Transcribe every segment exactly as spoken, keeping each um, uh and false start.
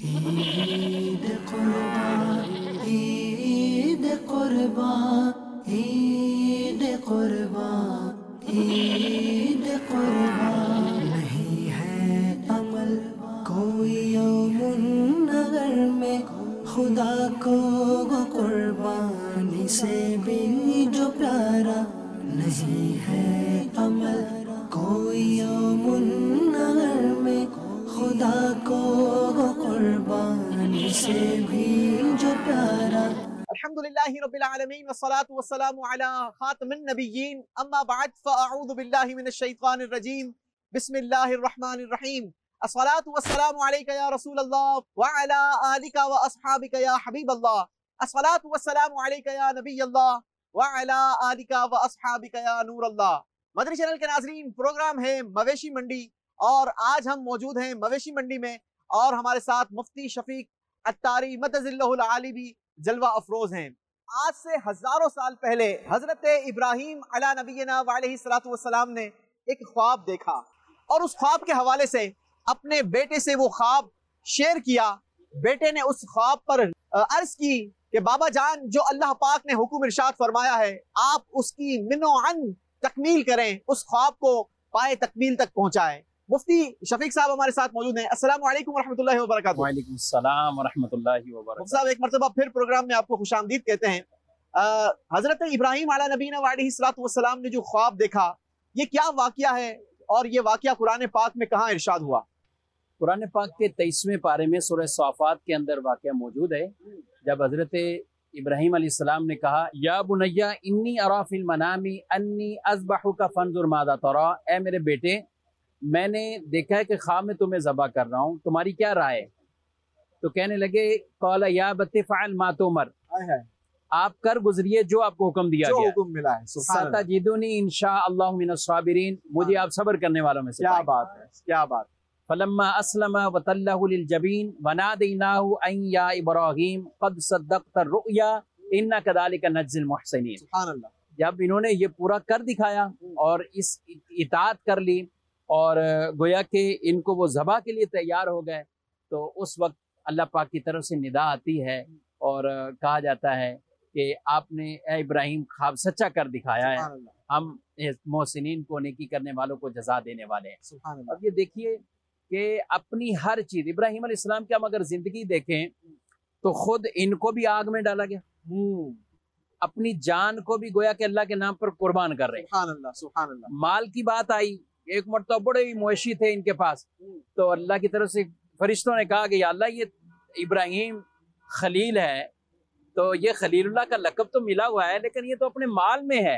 عید قربان عید قربان عید قربان عید قربان نہیں ہے عمل کوئی یوم نگر میں خدا کو وہ قربانی سے بھی جو پیارا نہیں ہے عمل کوئی یوم نگر میں خدا کو وہ قربانی سے بھی جو پیارا. الحمدللہ رب العالمین والصلاة والسلام علی خاتم النبیین اما بعد فاعوذ باللہ من الشیطان الرجیم بسم اللہ الرحمن الرحیم. الصلاة والسلام علیک یا رسول اللہ وعلی آلک واصحابک یا حبیب اللہ. الصلاة والسلام علیک یا نبی اللہ وعلی آلک واصحابک یا نور اللہ. مدنی چینل کے ناظرین، پروگرام ہے مویشی منڈی اور آج ہم موجود ہیں مویشی منڈی میں اور ہمارے ساتھ مفتی شفیق عطاری مدظلہ العالی بھی جلوہ افروز ہیں. آج سے ہزاروں سال پہلے حضرت ابراہیم علی نبینا وعلیہ الصلوۃ والسلام نے ایک خواب دیکھا اور اس خواب کے حوالے سے اپنے بیٹے سے وہ خواب شیئر کیا. بیٹے نے اس خواب پر عرض کی کہ بابا جان، جو اللہ پاک نے حکم ارشاد فرمایا ہے آپ اس کی من و عن تکمیل کریں، اس خواب کو پائے تکمیل تک پہنچائیں. مفتی شفیق صاحب ہمارے ساتھ موجود ہیں. السلام علیکم ورحمۃ اللہ وبرکاتہ. وعلیکم السلام ورحمۃ اللہ وبرکاتہ. مفتی صاحب، ایک مرتبہ پھر پروگرام میں آپ کو خوش آمدید کہتے ہیں. حضرت ابراہیم علی نبینا علیہ الصلوۃ والسلام نے جو خواب دیکھا، یہ کیا واقعہ ہے اور یہ واقعہ قرآن پاک میں کہاں ارشاد ہوا؟ قرآن پاک کے تیئیسویں پارے میں سورہ صافات کے اندر واقعہ موجود ہے. جب حضرت ابراہیم علیہ السلام نے کہا یا بنیا انی ارا فی المنام انی اذبحک فانظر ماذا تری، اے میرے بیٹے میں نے دیکھا ہے کہ خواب میں تمہیں ذبح کر رہا ہوں، تمہاری کیا رائے؟ تو کہنے لگے قال یا بت فعل ما تؤمر، آپ کر گزریے جو آپ کو حکم دیا جو گیا، حکم ملا ہے. سبحان اللہ. ستجدونی انشاء اللہ من الصابرین، مجھے آپ صبر کرنے والوں میں سے کیا پائیں گے. بات ہے، کیا بات. فلما اسلم وتلہ للجبین ونادیناہ ان یا ابراہیم قد صدقت الرؤیا انا کذالک نجزی المحسنین. سبحان اللہ. جب انہوں نے یہ پورا کر دکھایا اور اس اطاعت کر لی اور گویا کہ ان کو وہ ذبح کے لیے تیار ہو گئے، تو اس وقت اللہ پاک کی طرف سے ندا آتی ہے اور کہا جاتا ہے کہ آپ نے اے ابراہیم خواب سچا کر دکھایا ہے، ہم محسنین کو، نیکی کرنے والوں کو جزا دینے والے ہیں. سبحان اللہ. اب یہ دیکھیے کہ اپنی ہر چیز، ابراہیم علیہ السلام کی ہم اگر زندگی دیکھیں تو خود ان کو بھی آگ میں ڈالا گیا، اپنی جان کو بھی گویا کہ اللہ کے نام پر قربان کر رہے ہیں. سبحان اللہ. سبحان اللہ. مال کی بات آئی، ایک مرتبہ بڑے ہی مویشی تھے ان کے پاس، تو اللہ کی طرف سے فرشتوں نے کہا کہ یا اللہ یہ ابراہیم خلیل ہے، تو یہ خلیل اللہ کا لقب تو ملا ہوا ہے لیکن یہ تو اپنے مال میں ہے.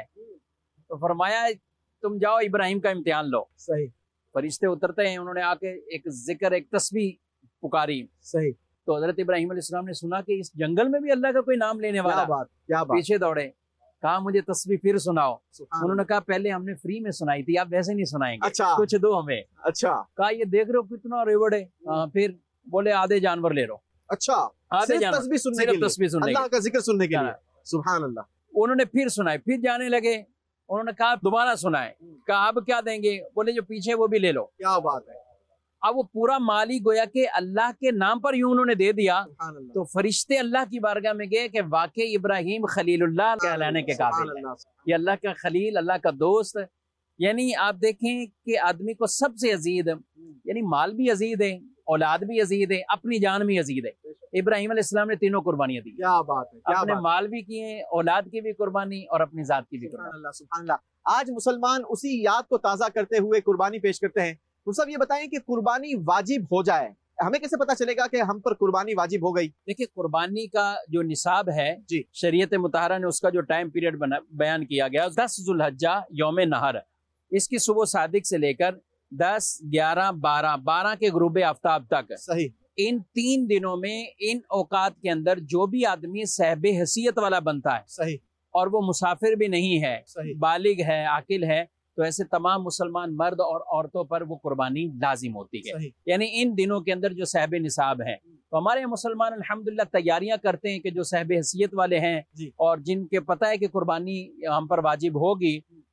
تو فرمایا تم جاؤ ابراہیم کا امتحان لو. صحیح. فرشتے اترتے ہیں، انہوں نے آ کے ایک ذکر، ایک تسبیح پکاری. صحیح. تو حضرت ابراہیم علیہ السلام نے سنا کہ اس جنگل میں بھی اللہ کا کوئی نام لینے والا. کیا بات، کیا بات. پیچھے دوڑے، کہا مجھے تسبیح پھر سناؤ. سبحان انہوں نے کہا پہلے ہم نے فری میں سنائی تھی، آپ ویسے نہیں سنائیں گے، اچھا. کچھ دو ہمیں. اچھا. کہا یہ دیکھ رہے ہو کتنا ریوڑ ہے. ہاں، پھر بولے آدھے جانور لے لو. اچھا. آدھے صرف جانور، تسبیح سننے صرف کے لیے، تسبیح سننے اللہ کے کا ذکر سننے کے ہاں. لیے. سبحان اللہ. انہوں نے پھر سنائے، پھر جانے لگے. انہوں نے کہا دوبارہ سنائے. کہا اب کیا دیں گے؟ بولے جو پیچھے وہ بھی لے لو. کیا بات ہے. اب وہ پورا مالی گویا کہ اللہ کے نام پر یوں انہوں نے دے دیا. سبحان اللہ. تو فرشتے اللہ کی بارگاہ میں گئے کہ واقعی ابراہیم خلیل اللہ کہلانے کے قابل ہے، یہ اللہ کا خلیل، اللہ کا دوست. یعنی آپ دیکھیں کہ آدمی کو سب سے عزیز، یعنی مال بھی عزیز ہے، اولاد بھی عزیز ہے، اپنی جان بھی عزیز ہے. ابراہیم علیہ السلام نے تینوں قربانیاں دی. کیا بات ہے. کیا اپنے بات. مال بھی کیے، اولاد کی بھی قربانی اور اپنی ذات کی بھی سبحان قربانی. اللہ. سبحان اللہ. آج مسلمان اسی یاد کو تازہ کرتے ہوئے قربانی پیش کرتے ہیں. تو سب یہ بتائیں کہ قربانی واجب ہو جائے، ہمیں کیسے پتا چلے گا کہ ہم پر قربانی واجب ہو گئی؟ دیکھیں قربانی کا جو نصاب ہے جی، شریعت مطہرہ نے اس کا جو ٹائم پیریڈ بیان کیا گیا، دس ذو الحجہ یوم نہر، اس کی صبح صادق سے لے کر دس، گیارہ، بارہ بارہ کے غروب آفتاب تک، صحیح، ان تین دنوں میں ان اوقات کے اندر جو بھی آدمی صاحب حیثیت والا بنتا ہے، صحیح، اور وہ مسافر بھی نہیں ہے، صحیح، بالغ ہے، عاقل ہے، تو ایسے تمام مسلمان مرد اور عورتوں پر وہ قربانی لازم ہوتی ہے. صحیح. یعنی ان دنوں کے اندر جو صاحب نصاب ہیں، تو ہمارے مسلمان الحمدللہ تیاریاں کرتے ہیں کہ جو صاحب حیثیت والے ہیں جی، اور جن کے پتہ ہے کہ قربانی ہم پر واجب ہوگی،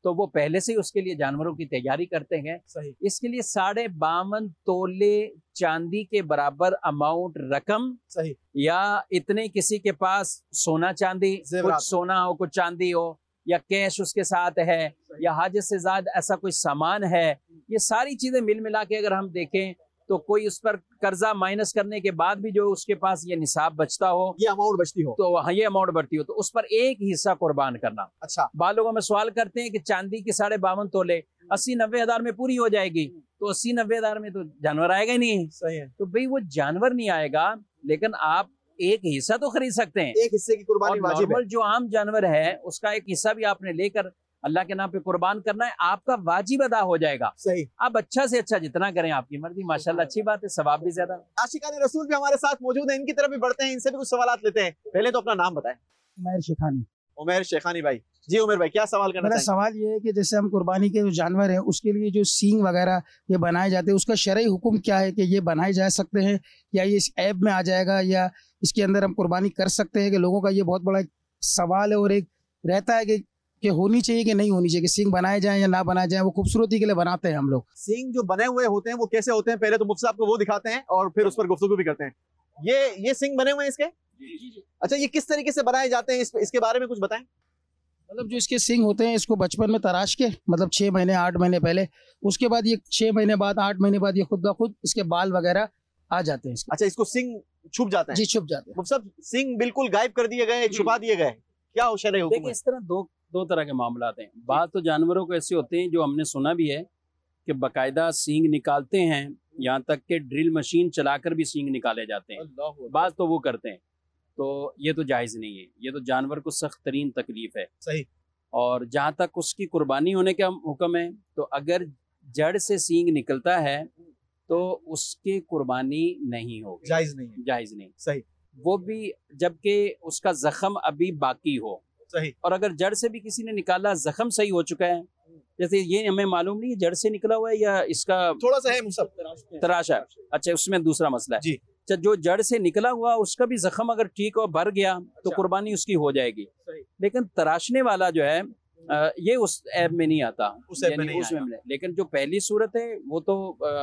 تو وہ پہلے سے ہی اس کے لیے جانوروں کی تیاری کرتے ہیں. صحیح. اس کے لیے ساڑھے باون تولے چاندی کے برابر اماؤنٹ رقم صحیح. یا اتنے کسی کے پاس سونا چاندی، کچھ سونا ہو کچھ چاندی ہو، یا کیش اس کے ساتھ ہے، یا حاجت سے زائد ایسا کوئی سامان ہے، یہ ساری چیزیں مل ملا کے اگر ہم دیکھیں تو کوئی اس پر قرضہ مائنس کرنے کے بعد بھی جو اس کے پاس یہ نصاب بچتا ہو، یہ اماؤنٹ بچتی ہو، تو ہاں یہ اماؤنٹ بڑھتی ہو، تو اس پر ایک حصہ قربان کرنا. اچھا. بعض لوگوں میں سوال کرتے ہیں کہ چاندی کی ساڑھے باون تولے اسی نوے ہزار میں پوری ہو جائے گی، تو اسی نوے ہزار میں تو جانور آئے گا ہی نہیں. صحیح ہے. تو بھئی وہ جانور نہیں آئے گا، لیکن آپ ایک حصہ تو خرید سکتے ہیں. ایک حصے کی قربانی واجب ہے. نارمل جو عام جانور ہے اس کا ایک حصہ بھی آپ نے لے کر اللہ کے نام پہ قربان کرنا ہے، آپ کا واجب ادا ہو جائے گا. صحیح. آپ اچھا سے اچھا جتنا کریں آپ کی مرضی، ماشاءاللہ اچھی بات ہے، ثواب بھی زیادہ. عاشقان رسول بھی ہمارے ساتھ موجود ہیں، ان کی طرف بھی بڑھتے ہیں، ان سے بھی کچھ سوالات لیتے ہیں. پہلے تو اپنا نام بتائیں. عمیر شیخانی. عمیر شیخانی بھائی. جی عمیر بھائی کیا سوال کرنا میرا چاہیں؟ سوال یہ ہے کہ جیسے ہم قربانی کے جو جانور ہیں اس کے لیے جو سینگ وغیرہ یہ بنائے جاتے ہیں، اس کا شرعی حکم کیا ہے کہ یہ بنائے جا سکتے ہیں یا یہ اس ایپ میں آ جائے گا، یا اس کے اندر ہم قربانی کر سکتے ہیں؟ کہ لوگوں کا یہ بہت بڑا سوال ہے اور ایک رہتا ہے کہ کہ ہونی چاہیے کہ نہیں ہونی چاہیے، کہ سینگ بنائے جائیں یا نہ بنائے جائیں. وہ خوبصورتی کے لیے بناتے ہیں ہم لوگ. سینگ جو بنے ہوئے ہوتے ہیں وہ کیسے ہوتے ہیں؟ پہلے تو مفتی صاحب کو وہ دکھاتے ہیں اور پھر اس پر گفتگو بھی کرتے ہیں. یہ یہ سینگ بنے ہوئے ہیں اس کے؟ اچھا یہ کس طریقے سے بنائے جاتے ہیں، اس اس کے بارے میں کچھ بتائیں. مطلب جو اس کے سینگ ہوتے ہیں اس کو بچپن میں تراش کے، مطلب چھ مہینے آٹھ مہینے پہلے، اس کے بعد یہ چھ مہینے بعد آٹھ مہینے بعد یہ خود بخود اس کے بال وغیرہ آ جاتے ہیں. اچھا اس کو سینگ چھپ جاتے ہیں؟ جی چھپ جاتے ہیں. مفتی صاحب سینگ بالکل غائب کر دیے گئے، چھپا دیے گئے، کیا شرعی حکم دیکھیں ہے؟ اس طرح دو دو طرح کے معاملات ہیں. بعض تو جانوروں کو ایسے ہوتے ہیں جو ہم نے سنا بھی ہے کہ باقاعدہ سینگ نکالتے ہیں، یہاں تک کہ ڈرل مشین چلا کر بھی سینگ نکالے جاتے ہیں. بعض تو وہ کرتے ہیں، تو یہ تو جائز نہیں ہے، یہ تو جانور کو سخت ترین تکلیف ہے. صحیح. اور جہاں تک اس کی قربانی ہونے کا حکم ہے، تو اگر جڑ سے سینگ نکلتا ہے تو اس کی قربانی نہیں ہوگی، جائز نہیں ہے. جائز نہیں. صحیح. وہ بھی جبکہ اس کا زخم ابھی باقی ہو. صحیح. اور اگر جڑ سے بھی کسی نے نکالا، زخم صحیح ہو چکا ہے، جیسے یہ ہمیں معلوم نہیں جڑ سے نکلا ہوا ہے یا اس کا تھوڑا سا ہے مصب تراشا ہے، اچھا اس میں دوسرا مسئلہ ہے. جی. اچھا جو جڑ سے نکلا ہوا اس کا بھی زخم اگر ٹھیک ہو، بھر گیا، تو قربانی اس کی ہو جائے گی. لیکن تراشنے والا جو ہے یہ اس ایپ میں نہیں آتا، اس ایپ میں یعنی نہیں اس میں. لیکن جو پہلی صورت ہے وہ تو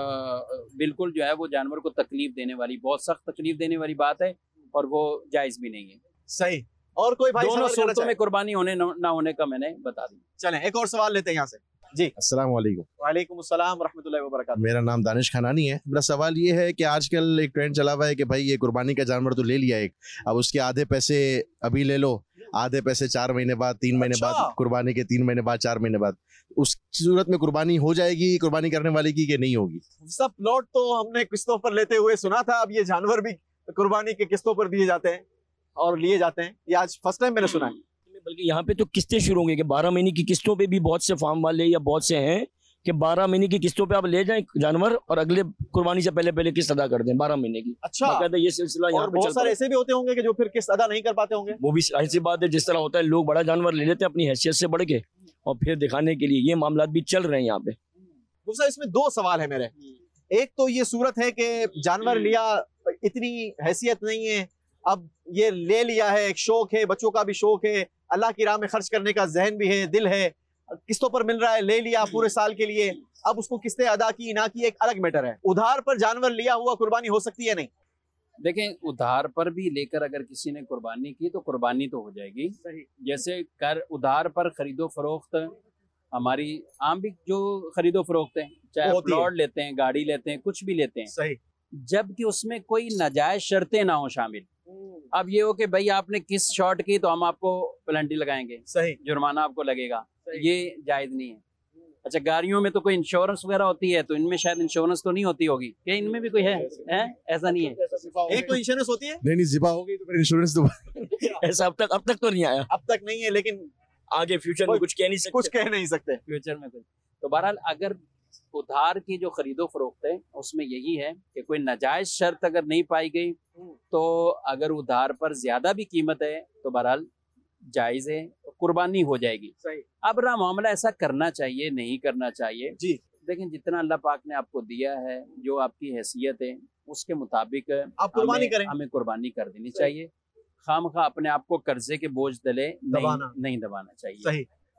بالکل جو ہے وہ جانور کو تکلیف دینے والی، بہت سخت تکلیف دینے والی بات ہے، اور وہ جائز بھی نہیں ہے. صحیح. اور کوئی بھائی دونوں سوال کرنا صورتوں چاہے؟ میں قربانی ہونے نہ ہونے کا میں نے بتا دیا. چلیں ایک اور سوال لیتے ہیں یہاں سے. جی السلام علیکم. وعلیکم السلام ورحمۃ اللہ وبرکاتہ. میرا نام دانش کھانانی ہے. میرا سوال یہ ہے کہ آج کل ایک ٹرینڈ چلا ہوا ہے کہ بھائی یہ قربانی کا جانور تو لے لیا ایک، اب اس کے آدھے پیسے ابھی لے لو، آدھے پیسے چار مہینے بعد، تین مہینے بعد، قربانی کے تین مہینے بعد، چار مہینے بعد. اس صورت میں قربانی ہو جائے گی قربانی کرنے والے کی کہ نہیں ہوگی؟ سب پلاٹ تو ہم نے قسطوں پر لیتے ہوئے سنا تھا، اب یہ جانور بھی قربانی کے قسطوں پر دیے جاتے ہیں اور لیے جاتے ہیں، یہ آج فرسٹ ٹائم میں نے سنا ہے. بلکہ یہاں پہ تو قسطیں شروع ہوں گے کہ بارہ مہینے کی قسطوں پہ بھی بہت سے فارم والے یا بہت سے ہیں کہ بارہ مہینے کی قسطوں پہ آپ لے جائیں جانور اور اگلے قربانی سے پہلے پہلے قسط ادا کر دیں بارہ مہینے کی. اچھا. باقاعدہ یہ سلسلہ یہاں اور پہ بہت چلتا سارے ہے. ایسے بھی ہوتے ہوں گے کہ جو پھر قسط ادا نہیں کر پاتے ہوں گے. وہ بھی ایسی بات ہے جس طرح ہوتا ہے لوگ بڑا جانور لے لیتے ہیں اپنی حیثیت سے بڑھ کے اور پھر دکھانے کے لیے، یہ معاملات بھی چل رہے ہیں یہاں پہ. دوسرا اس میں دو سوال ہے میرے. ایک تو یہ صورت ہے کہ جانور لیا، اتنی حیثیت نہیں ہے، اب یہ لے لیا ہے، ایک شوق ہے، بچوں کا بھی شوق ہے، اللہ کی راہ میں خرچ کرنے کا ذہن بھی ہے، دل ہے، قسطوں پر مل رہا ہے، لے لیا پورے سال کے لیے، اب اس کو قسطیں ادا کی نہ کی ایک الگ میٹر ہے. ادھار پر جانور لیا ہوا قربانی ہو سکتی ہے نہیں؟ دیکھیں ادھار پر بھی لے کر اگر کسی نے قربانی کی تو قربانی تو ہو جائے گی. جیسے کر ادھار پر خرید و فروخت ہماری عام بھی جو خرید و فروخت ہیں، چاہے پلاٹ لیتے ہیں، گاڑی لیتے ہیں، کچھ بھی لیتے ہیں، صحیح، جبکہ اس میں کوئی ناجائز شرطیں نہ ہوں شامل. اب یہ ہو کہ بھائی آپ نے کس شارٹ کی تو ہم آپ کو پلنٹی لگائیں گے، صحیح، جرمانہ آپ کو لگے گا، یہ جائز نہیں ہے. اچھا گاڑیوں میں تو کوئی انشورنس وغیرہ ہوتی ہے، تو ان میں شاید انشورنس تو نہیں ہوتی ہوگی، کہ ان میں بھی کوئی ہے؟ ایسا نہیں ہے. ایک تو انشورنس ہوتی ہے، نہیں نہیں ذبح ہو گئی تو پھر انشورنس تو ایسا اب تک اب تک تو نہیں آیا، اب تک نہیں ہے، لیکن آگے فیوچر میں کچھ کہہ نہیں سکتے، کچھ کہہ نہیں سکتے فیوچر میں کچھ. تو بہرحال اگر ادھار کی جو خرید و فروخت ہے اس میں یہی ہے کہ کوئی ناجائز شرط اگر نہیں پائی گئی تو اگر ادھار پر زیادہ بھی قیمت ہے تو بہرحال جائز ہے، قربانی ہو جائے گی. صحیح. اب رہا معاملہ ایسا کرنا چاہیے نہیں کرنا چاہیے، جی لیکن جتنا اللہ پاک نے آپ کو دیا ہے، جو آپ کی حیثیت ہے، اس کے مطابق آپ قربانی ہمیں کریں، ہمیں قربانی کر دینی چاہیے. خام خواہ اپنے آپ کو قرضے کے بوجھ تلے نہیں دبانا نہیں دبانا چاہیے. صحیح.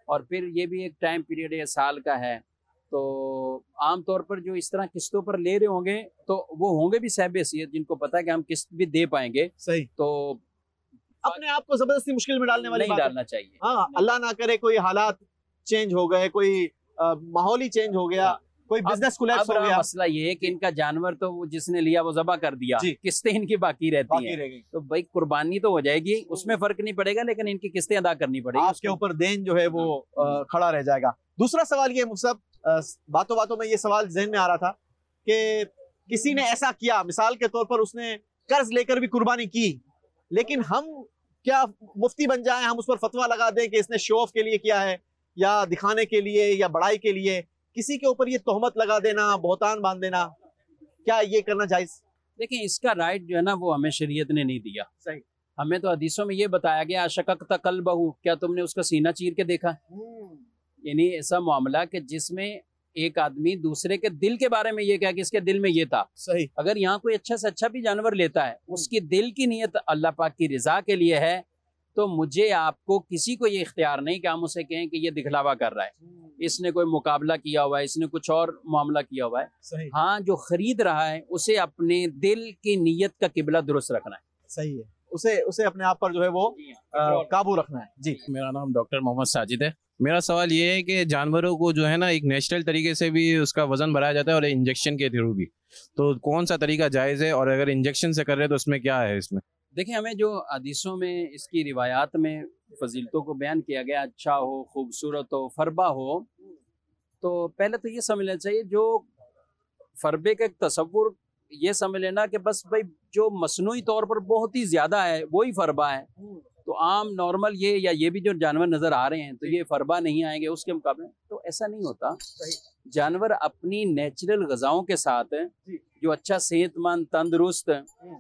اور پھر یہ بھی ایک ٹائم پیریڈ ہے سال کا ہے، تو عام طور پر جو اس طرح قسطوں پر لے رہے ہوں گے تو وہ ہوں گے بھی صاحب حیثیت جن کو پتہ ہے کہ ہم قسط بھی دے پائیں گے، صحیح، تو اپنے آپ کو زبردستی مشکل میں ڈالنے والی نہیں بات ہے۔ ڈالنا چاہیے۔ ہاں، اللہ نہ کرے کوئی حالات چینج ہو گئے، کوئی ماحول ہی چینج ہو گیا، کوئی بزنس کولیپس اب ہو گیا، مسئلہ یہ ہے کہ ان کا جانور تو وہ جس نے لیا وہ ذبح کر دیا، جی، قسطیں ان کی باقی رہتی باقی ہیں، رہ گئی، تو بھائی قربانی تو ہو جائے گی، اس میں فرق نہیں پڑے گا، لیکن ان کی قسطیں ادا کرنی پڑے گی، آپ کے اوپر دین جو ہے وہ کھڑا رہ جائے گا۔ دوسرا سوال یہ مصعب، باتوں باتوں میں یہ سوال ذہن میں آ رہا تھا کہ کسی نے ایسا کیا، مثال کے طور پر اس نے قرض لے کر بھی قربانی کی، لیکن ہم کیا مفتی بن جائیں، ہم اس پر فتویٰ لگا دیں کہ اس نے شو آف کے لیے کیا ہے یا دکھانے کے لیے یا بڑائی کے لیے، کسی کے اوپر یہ تہمت لگا دینا، بہتان باندھ دینا، کیا یہ کرنا جائز؟ دیکھیں اس کا رائٹ جو ہے نا وہ ہمیں شریعت نے نہیں دیا، صحیح، ہمیں تو حدیثوں میں یہ بتایا گیا اشققت قلبہ، کیا تم نے اس کا سینہ چیر کے دیکھا، یعنی ایسا معاملہ کہ جس میں ایک آدمی دوسرے کے دل کے بارے میں یہ کہا کہ اس کے دل میں یہ تھا، صحیح، اگر یہاں کوئی اچھا سے اچھا بھی جانور لیتا ہے اس کی دل کی نیت اللہ پاک کی رضا کے لیے ہے، تو مجھے آپ کو کسی کو یہ اختیار نہیں کہ ہم اسے کہیں کہ یہ دکھلاوا کر رہا ہے، اس نے کوئی مقابلہ کیا ہوا ہے، اس نے کچھ اور معاملہ کیا ہوا ہے۔ صحیح، ہاں جو خرید رہا ہے اسے اپنے دل کی نیت کا قبلہ درست رکھنا ہے، صحیح ہے، اسے اسے اپنے آپ پر جو ہے وہ قابو رکھنا ہے۔ جی، میرا نام ڈاکٹر محمد ساجد ہے۔ میرا سوال یہ ہے کہ جانوروں کو جو ہے نا ایک نیچرل طریقے سے بھی اس کا وزن بڑھایا جاتا ہے اور انجیکشن کے تھرو بھی، تو کون سا طریقہ جائز ہے، اور اگر انجیکشن سے کر رہے تو اس میں کیا ہے؟ اس میں دیکھیں ہمیں جو حدیثوں میں اس کی روایات میں فضیلتوں کو بیان کیا گیا، اچھا ہو، خوبصورت ہو، فربہ ہو، تو پہلے تو یہ سمجھ لینا چاہیے جو فربے کا ایک تصور یہ سمجھ لینا کہ بس بھائی جو مصنوعی طور پر بہت ہی زیادہ ہے وہی فربہ ہے، تو عام نارمل یہ یا یہ بھی جو جانور نظر آ رہے ہیں تو یہ فربہ نہیں آئیں گے اس کے مقابلے، تو ایسا نہیں ہوتا۔ جانور اپنی نیچرل غذاؤں کے ساتھ جو اچھا صحت مند تندرست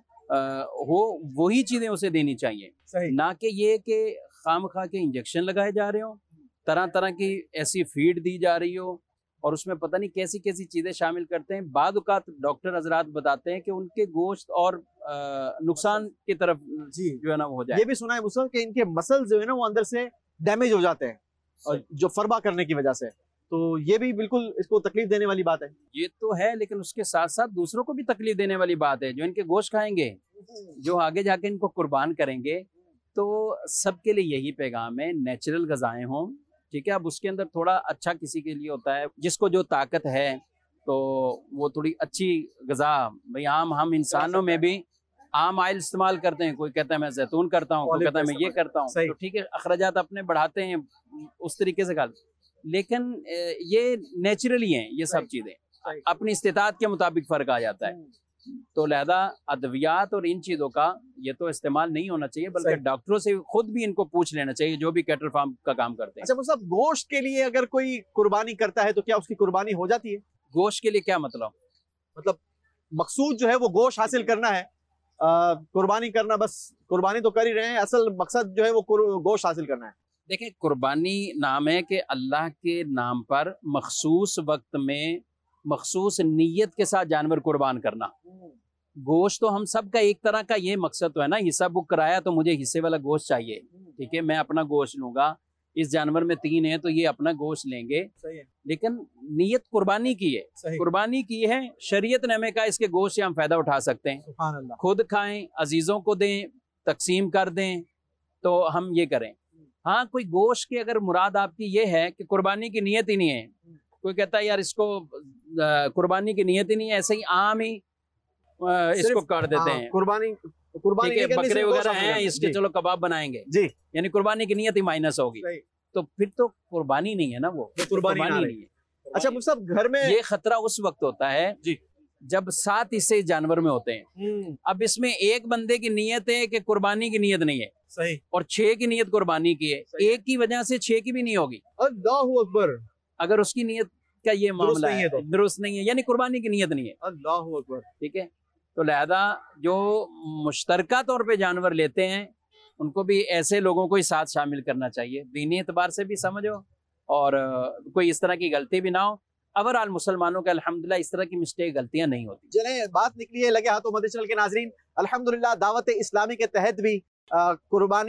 ہو وہی چیزیں اسے دینی چاہیے، نہ کہ یہ کہ خام خواہ کے انجیکشن لگائے جا رہے ہوں، طرح طرح کی ایسی فیڈ دی جا رہی ہو اور اس میں پتہ نہیں کیسی کیسی چیزیں شامل کرتے ہیں۔ بعض اوقات ڈاکٹر حضرات بتاتے ہیں کہ ان کے گوشت اور نقصان کی طرف جی جو ہے نا وہ ہو جائے۔ یہ بھی سنا ہے مسلم کہ ان کے مسل جو ہے نا وہ اندر سے ڈیمیج ہو جاتے ہیں اور جو فربا کرنے کی وجہ سے، تو یہ بھی بالکل اس کو تکلیف دینے والی بات ہے۔ یہ تو ہے، لیکن اس کے ساتھ ساتھ دوسروں کو بھی تکلیف دینے والی بات ہے، جو ان کے گوشت کھائیں گے، جو آگے جا کے ان کو قربان کریں گے، تو سب کے لیے یہی پیغام ہے نیچرل غذائیں ہوں، ٹھیک ہے۔ اب اس کے اندر تھوڑا اچھا کسی کے لیے ہوتا ہے، جس کو جو طاقت ہے تو وہ تھوڑی اچھی غذا، بھئی عام ہم انسانوں میں بھی عام آئل استعمال کرتے ہیں، کوئی کہتا ہے میں زیتون کرتا ہوں، کوئی کہتا ہے میں یہ کرتا ہوں، تو ٹھیک ہے اخراجات اپنے بڑھاتے ہیں اس طریقے سے کھاتے، لیکن یہ نیچرلی ہیں یہ سب چیزیں، اپنی استطاعت کے مطابق فرق آ جاتا ہے، تو لہذا ادویات اور ان چیزوں کا یہ تو استعمال نہیں ہونا چاہیے، بلکہ ڈاکٹروں سے خود بھی ان کو پوچھ لینا چاہیے جو بھی کیٹل فارم کا کام کرتے ہیں۔ اچھا مصعب، گوشت کے لیے اگر کوئی قربانی کرتا ہے تو کیا اس کی قربانی ہو جاتی ہے؟ گوشت کے لیے کیا مطلب؟ مطلب مقصود جو ہے وہ گوشت حاصل کرنا ہے، قربانی کرنا، بس قربانی تو کر ہی رہے ہیں، اصل مقصد جو ہے وہ گوشت حاصل کرنا ہے۔ دیکھیں قربانی نام ہے کہ اللہ کے نام پر مخصوص وقت میں مخصوص نیت کے ساتھ جانور قربان کرنا۔ گوشت تو ہم سب کا ایک طرح کا یہ مقصد تو ہے نا، حصہ بک کرایا تو مجھے حصے والا گوشت چاہیے، ٹھیک ہے، میں اپنا گوشت لوں گا، اس جانور میں تین ہے تو یہ اپنا گوشت لیں گے، لیکن نیت قربانی کی ہے، قربانی کی ہے، شریعت نے ہمیں کہا اس کے گوشت سے ہم فائدہ اٹھا سکتے ہیں، سبحان اللہ، خود کھائیں، عزیزوں کو دیں، تقسیم کر دیں، تو ہم یہ کریں۔ ہاں کوئی گوشت کی اگر مراد آپ کی یہ ہے کہ قربانی کی نیت ہی نہیں ہے، کوئی کہتا ہے یار اس کو قربانی کی نیت ہی نہیں ہے، ایسے ہی عام ہی اس کو کر دیتے ہیں، قربانی قربانی بکرے وغیرہ ہیں اس کے چلو کباب بنائیں گے، جی، یعنی قربانی کی نیت ہی مائنس ہوگی، تو پھر تو قربانی نہیں ہے نا، وہ قربانی نہیں ہے۔ اچھا مصعب، گھر میں یہ خطرہ اس وقت ہوتا ہے جی جب سات حصے جانور میں ہوتے ہیں، اب اس میں ایک بندے کی نیت ہے کہ قربانی کی نیت نہیں ہے، صحیح، اور چھ کی نیت قربانی کی ہے، ایک کی وجہ سے چھ کی بھی نہیں ہوگی، اللہ اکبر، اگر اس کی نیت کا یہ معاملہ نہیں ہے تو درست نہیں ہے، یعنی قربانی کی نیت نہیں ہے، اللہ اکبر، ٹھیک ہے۔ تو لہذا جو مشترکہ طور پہ جانور لیتے ہیں ان کو بھی ایسے لوگوں کو ہی ساتھ شامل کرنا چاہیے، دینی اعتبار سے بھی سمجھو اور کوئی اس طرح کی غلطی بھی نہ ہو۔ اوورآل مسلمانوں کا الحمدللہ اس طرح کی مسٹیک غلطیاں نہیں ہوتی۔ چلیں بات نکلی ہے لگے ہاتھوں مدنی چینل کے ناظرین، الحمدللہ دعوت اسلامی کے تحت بھی قربانی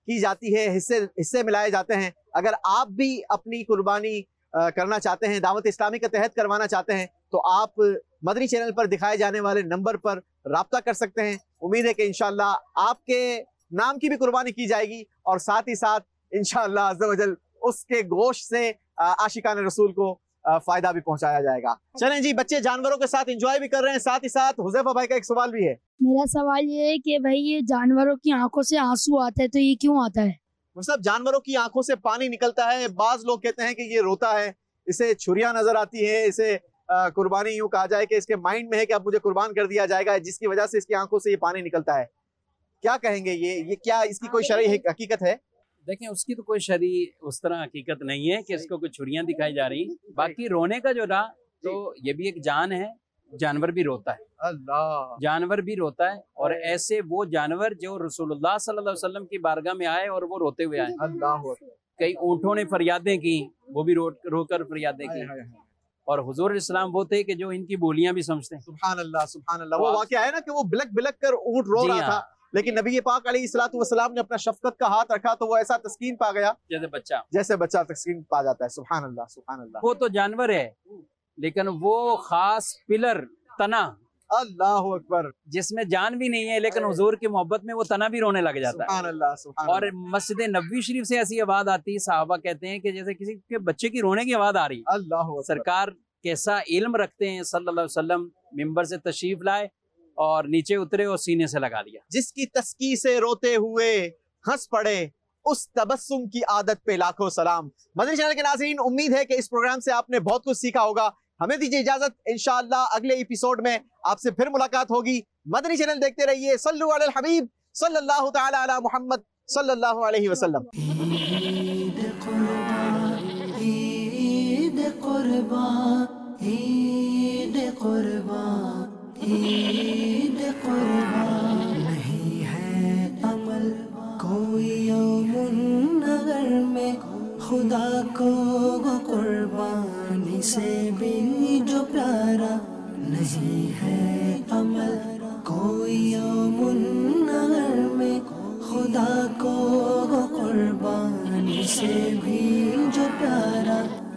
کی جاتی ہے, حصے حصے ملائے جاتے ہیں. اگر آپ بھی اپنی قربانی کرنا چاہتے ہیں, دعوت اسلامی کے تحت کروانا چاہتے ہیں, تو آپ مدنی چینل پر دکھائے جانے والے نمبر پر رابطہ کر سکتے ہیں. امید ہے کہ انشاءاللہ آپ کے نام کی بھی قربانی کی جائے گی, اور ساتھ ہی ساتھ انشاءاللہ عز و جل اس کے گوشت سے عاشقان رسول کو فائدہ بھی پہنچایا جائے گا. چلیں جی, بچے جانوروں کے ساتھ انجوائے بھی کر رہے ہیں, ساتھ ہی ساتھ حذیفہ بھائی کا ایک سوال بھی ہے. میرا سوال یہ ہے کہ بھائی یہ جانوروں کی آنکھوں سے آنسو آتا ہے تو یہ کیوں آتا ہے؟ مطلب جانوروں کی آنکھوں سے پانی نکلتا ہے. بعض لوگ کہتے ہیں کہ یہ روتا ہے, اسے چھریاں نظر آتی ہے, اسے قربانی یوں کہا جائے کہ اس کے مائنڈ میں ہے کہ اب مجھے قربان کر دیا جائے گا, جس کی وجہ سے اس کی آنکھوں سے یہ پانی نکلتا ہے. کیا کہیں گے, یہ یہ کیا اس کی کوئی شرعی حقیقت ہے؟ دیکھیں اس کی تو کوئی شرعی اس طرح حقیقت نہیں ہے کہ اس کو کوئی چھریاں دکھائی جا رہی. باقی رونے کا جو رہا تو یہ بھی ایک جان ہے, جانور بھی روتا ہے, اللہ جانور بھی روتا ہے. اور ایسے وہ جانور جو رسول اللہ صلی اللہ علیہ وسلم کی بارگاہ میں آئے اور وہ روتے ہوئے آئے. اللہ کئی اونٹوں نے فریادیں کی, وہ بھی رو رو کر فریادیں کی. اور حضور اسلام وہ تھے کہ جو ان کی بولیاں بھی سمجھتے ہیں. سبحان اللہ سبحان اللہ. وہ واقعہ ہے نا کہ وہ بلک بلک کر اونٹ رو رہا تھا, لیکن نبی پاک علیہ الصلوۃ والسلام نے اپنا شفقت کا ہاتھ رکھا تو وہ ایسا تسکین پا گیا جیسے بچہ جیسے بچہ تسکین پا جاتا ہے. سبحان اللہ سبحان اللہ. وہ تو جانور ہے, لیکن وہ خاص پلر تنا, اللہ اکبر, جس میں جان بھی نہیں ہے لیکن حضور کی محبت میں وہ تنا بھی رونے لگ جاتا ہے. سبحان اللہ سبحان اور مسجد نبوی شریف سے ایسی آواز آتی ہے, صحابہ کہتے ہیں کہ جیسے کسی کے بچے کی رونے کی آواز آ رہی. اللہ سرکار کیسا علم رکھتے ہیں صلی اللہ علیہ وسلم, ممبر سے تشریف لائے اور نیچے اترے اور سینے سے لگا دیا. جس کی تسکی سے روتے ہوئے ہنس پڑے اس تبسم کی عادت پہ لاکھوں سلام. مدنی چینل کے ناظرین, امید ہے کہ اس پروگرام سے آپ نے بہت کچھ سیکھا ہوگا. ہمیں دیجیے اجازت, انشاءاللہ اگلے ایپیسوڈ میں آپ سے پھر ملاقات ہوگی. مدنی چینل دیکھتے رہیے. صلو علی الحبیب صلی اللہ تعالی علی محمد صلی اللہ علیہ وسلم. عید قربان عید قربان عید قربان عید قربان. نہیں ہے عمل کوئی یوم النگر میں خدا کو قربانی سے بھی جو پیارا. نہیں ہے عمل کوئی یوم النگر میں خدا کو قربانی سے بھی جو پیارا.